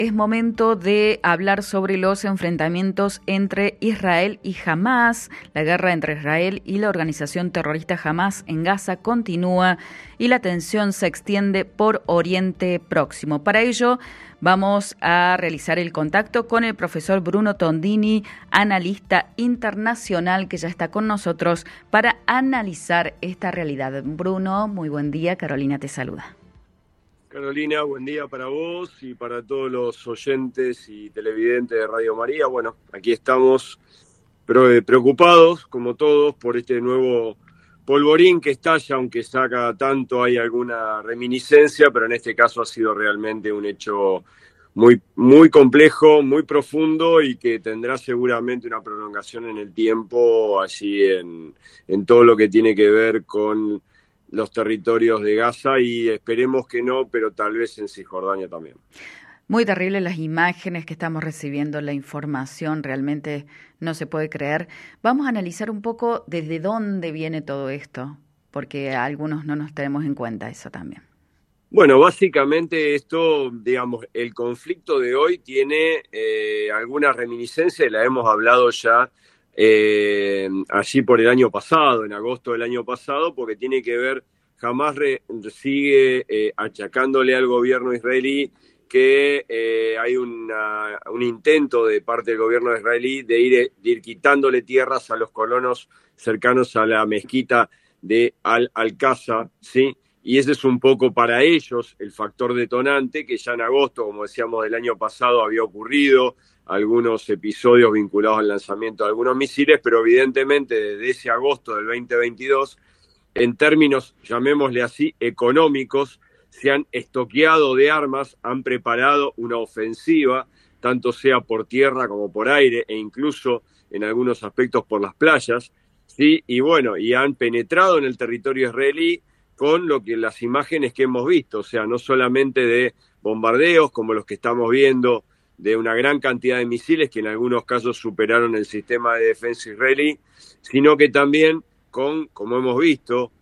es momento de hablar sobre los enfrentamientos entre Israel y Hamás. La guerra entre Israel y la organización terrorista Hamás en Gaza continúa y la tensión se extiende por Oriente Próximo. Para ello, vamos a realizar el contacto con el profesor Bruno Tondini, analista internacional que ya está con nosotros para analizar esta realidad. Bruno, muy buen día. Carolina te saluda. Carolina, buen día para vos y para todos los oyentes y televidentes de Radio María. Bueno, aquí estamos preocupados, como todos, por este nuevo polvorín que estalla, aunque saca tanto, hay alguna reminiscencia, pero en este caso ha sido realmente un hecho muy, muy complejo, muy profundo y que tendrá seguramente una prolongación en el tiempo allí en todo lo que tiene que ver con los territorios de Gaza y esperemos que no, pero tal vez en Cisjordania también. Muy terribles las imágenes que estamos recibiendo, la información realmente no se puede creer. Vamos a analizar un poco desde dónde viene todo esto, porque algunos no nos tenemos en cuenta eso también. Bueno, básicamente esto, digamos, el conflicto de hoy tiene alguna reminiscencia, y la hemos hablado ya allí por el año pasado, en agosto del año pasado, porque tiene que ver, Hamás sigue achacándole al gobierno israelí que hay un intento de parte del gobierno israelí de ir quitándole tierras a los colonos cercanos a la mezquita de Al-Aqsa, ¿sí? Y ese es un poco para ellos el factor detonante, que ya en agosto, como decíamos, del año pasado había ocurrido algunos episodios vinculados al lanzamiento de algunos misiles, pero evidentemente desde ese agosto del 2022, en términos, llamémosle así, económicos, se han estoqueado de armas, han preparado una ofensiva, tanto sea por tierra como por aire, e incluso en algunos aspectos por las playas, ¿sí? Y bueno, y han penetrado en el territorio israelí con las imágenes que hemos visto, o sea, no solamente de bombardeos como los que estamos viendo, de una gran cantidad de misiles que en algunos casos superaron el sistema de defensa israelí, sino que también con, como hemos visto,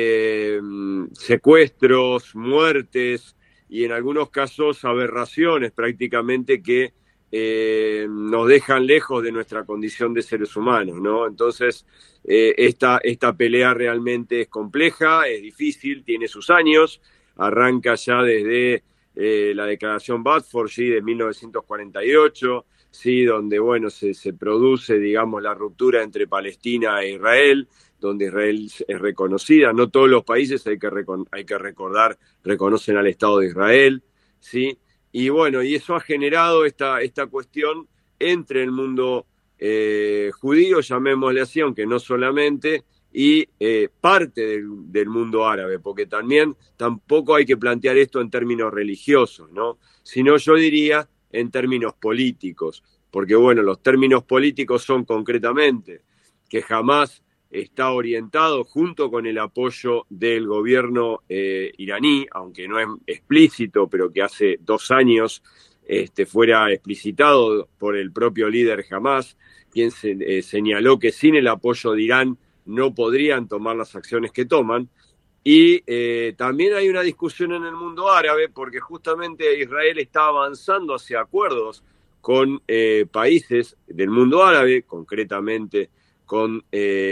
secuestros, muertes y en algunos casos aberraciones prácticamente que nos dejan lejos de nuestra condición de seres humanos, ¿no? Entonces, esta pelea realmente es compleja, es difícil, tiene sus años, arranca ya desde la declaración Balfour, ¿sí? De 1948, ¿sí? Donde, bueno, se produce, digamos, la ruptura entre Palestina e Israel, donde Israel es reconocida. No todos los países, hay que recordar, reconocen al Estado de Israel, ¿sí? Y bueno, y eso ha generado esta cuestión entre el mundo judío, llamémosle así, aunque no solamente, y parte del mundo árabe, porque tampoco hay que plantear esto en términos religiosos, ¿no? Sino yo diría en términos políticos, porque bueno, los términos políticos son concretamente que Hamás está orientado junto con el apoyo del gobierno iraní, aunque no es explícito, pero que hace 2 años fuera explicitado por el propio líder Hamás, quien señaló que sin el apoyo de Irán no podrían tomar las acciones que toman. Y también hay una discusión en el mundo árabe, porque justamente Israel está avanzando hacia acuerdos con países del mundo árabe, concretamente con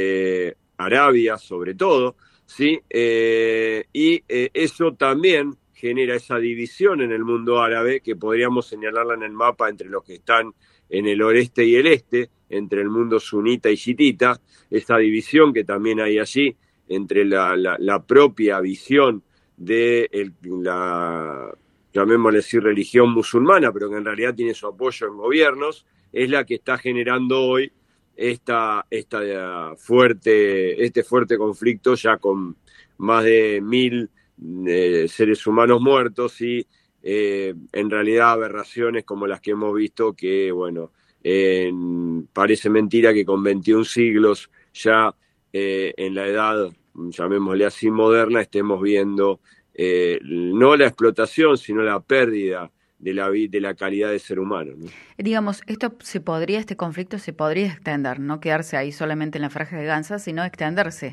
Arabia sobre todo, ¿sí? Y eso también genera esa división en el mundo árabe, que podríamos señalarla en el mapa entre los que están en el oeste y el este, entre el mundo sunita y chiitita, esa división que también hay allí entre la propia visión de la, llamémosle así, religión musulmana, pero que en realidad tiene su apoyo en gobiernos, es la que está generando hoy este fuerte conflicto, ya con más de 1.000 seres humanos muertos y en realidad aberraciones como las que hemos visto, que bueno, parece mentira que con 21 siglos ya en la edad, llamémosle así, moderna, estemos viendo no la explotación, sino la pérdida de la calidad de ser humano, ¿no? Digamos, este conflicto se podría extender, no quedarse ahí solamente en la Franja de Gaza, sino extenderse.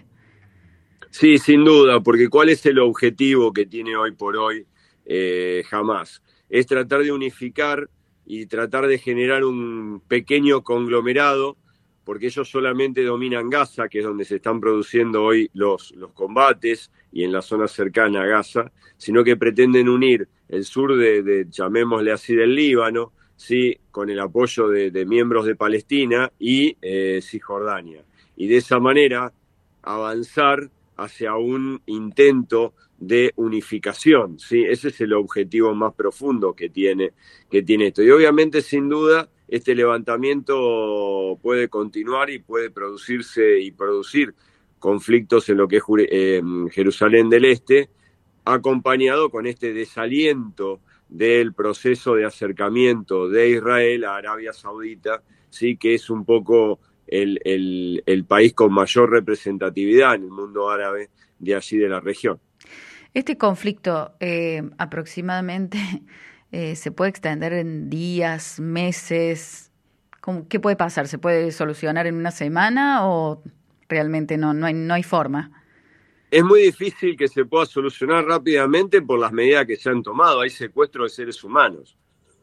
Sí, sin duda, porque ¿cuál es el objetivo que tiene hoy por hoy Hamás? es tratar de unificar y tratar de generar un pequeño conglomerado, porque ellos solamente dominan Gaza, que es donde se están produciendo hoy los combates, y en la zona cercana a Gaza, sino que pretenden unir el sur llamémosle así, del Líbano, ¿sí?, con el apoyo de miembros de Palestina y Cisjordania. Y de esa manera avanzar hacia un intento de unificación, ¿sí? Ese es el objetivo más profundo que tiene esto. Y obviamente, sin duda, este levantamiento puede continuar y puede producirse y producir conflictos en lo que es Jerusalén del Este, acompañado con este desaliento del proceso de acercamiento de Israel a Arabia Saudita, sí, que es un poco el país con mayor representatividad en el mundo árabe de allí de la región. Este conflicto aproximadamente se puede extender en días, meses. ¿Qué puede pasar? ¿Se puede solucionar en una semana o realmente no hay forma? Es muy difícil que se pueda solucionar rápidamente por las medidas que se han tomado. Hay secuestro de seres humanos,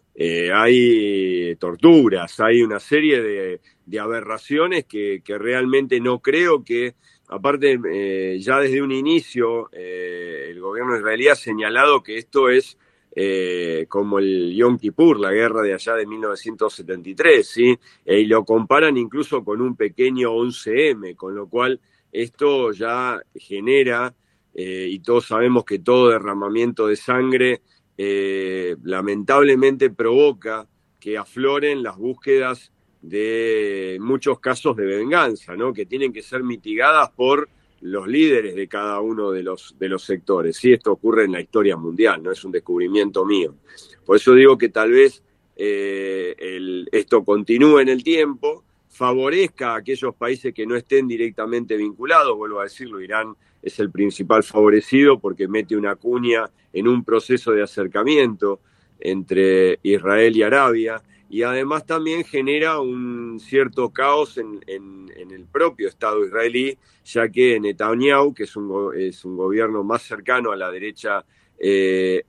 hay torturas, hay una serie de aberraciones que realmente no creo que, aparte, ya desde un inicio, el gobierno israelí ha señalado que esto es como el Yom Kippur, la guerra de allá de 1973, ¿sí? Y lo comparan incluso con un pequeño 11M, con lo cual esto ya genera, y todos sabemos que todo derramamiento de sangre lamentablemente provoca que afloren las búsquedas de muchos casos de venganza, ¿no?, que tienen que ser mitigadas por los líderes de cada uno de los sectores. Sí, esto ocurre en la historia mundial, no es un descubrimiento mío. Por eso digo que tal vez esto continúe en el tiempo, favorezca a aquellos países que no estén directamente vinculados. Vuelvo a decirlo, Irán es el principal favorecido porque mete una cuña en un proceso de acercamiento entre Israel y Arabia, y además también genera un cierto caos en el propio Estado israelí, ya que Netanyahu, que es un gobierno más cercano a la derecha, le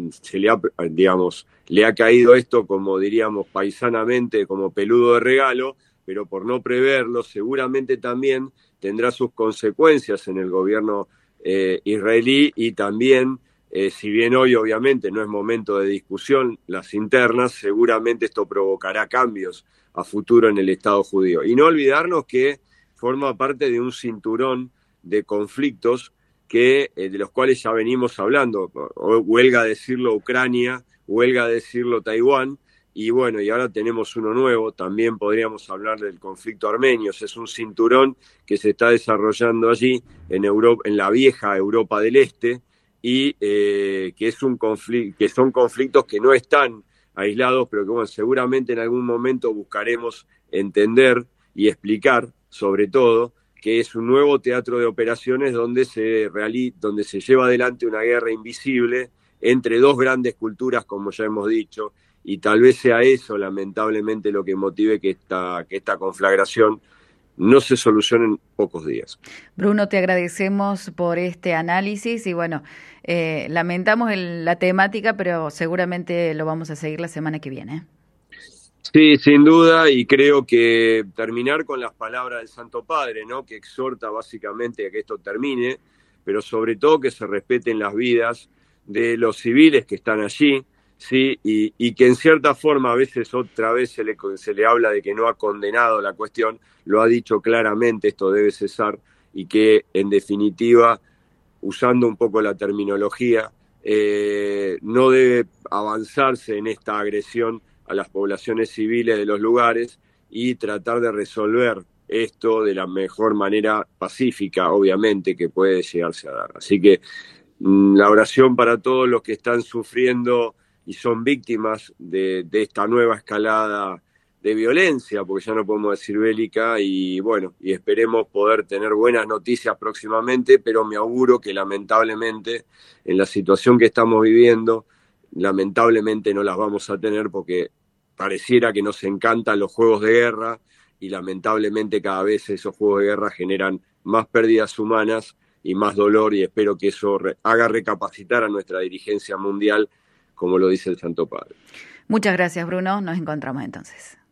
ha caído esto, como diríamos paisanamente, como peludo de regalo, pero por no preverlo, seguramente también tendrá sus consecuencias en el gobierno israelí, y también, si bien hoy obviamente no es momento de discusión las internas, seguramente esto provocará cambios a futuro en el Estado judío. Y no olvidarnos que forma parte de un cinturón de conflictos de los cuales ya venimos hablando. Huelga decirlo Ucrania, huelga decirlo Taiwán, y bueno, y ahora tenemos uno nuevo. También podríamos hablar del conflicto armenio. Es un cinturón que se está desarrollando allí en Europa, en la vieja Europa del Este, y que son conflictos que no están aislados, pero que bueno, seguramente en algún momento buscaremos entender y explicar, sobre todo, que es un nuevo teatro de operaciones donde se lleva adelante una guerra invisible entre dos grandes culturas, como ya hemos dicho, y tal vez sea eso, lamentablemente, lo que motive que esta conflagración no se solucione en pocos días. Bruno, te agradecemos por este análisis y bueno, lamentamos la temática, pero seguramente lo vamos a seguir la semana que viene. Sí, sin duda, y creo que terminar con las palabras del Santo Padre, ¿no?, que exhorta básicamente a que esto termine, pero sobre todo que se respeten las vidas de los civiles que están allí, sí, y que en cierta forma a veces otra vez se le habla de que no ha condenado la cuestión, lo ha dicho claramente, esto debe cesar, y que en definitiva, usando un poco la terminología, no debe avanzarse en esta agresión a las poblaciones civiles de los lugares, y tratar de resolver esto de la mejor manera pacífica, obviamente, que puede llegarse a dar. Así que la oración para todos los que están sufriendo y son víctimas de esta nueva escalada de violencia, porque ya no podemos decir bélica, y bueno, y esperemos poder tener buenas noticias próximamente, pero me auguro que lamentablemente en la situación que estamos viviendo, lamentablemente no las vamos a tener, porque pareciera que nos encantan los juegos de guerra, y lamentablemente cada vez esos juegos de guerra generan más pérdidas humanas y más dolor, y espero que eso haga recapacitar a nuestra dirigencia mundial como lo dice el Santo Padre. Muchas gracias, Bruno. Nos encontramos entonces.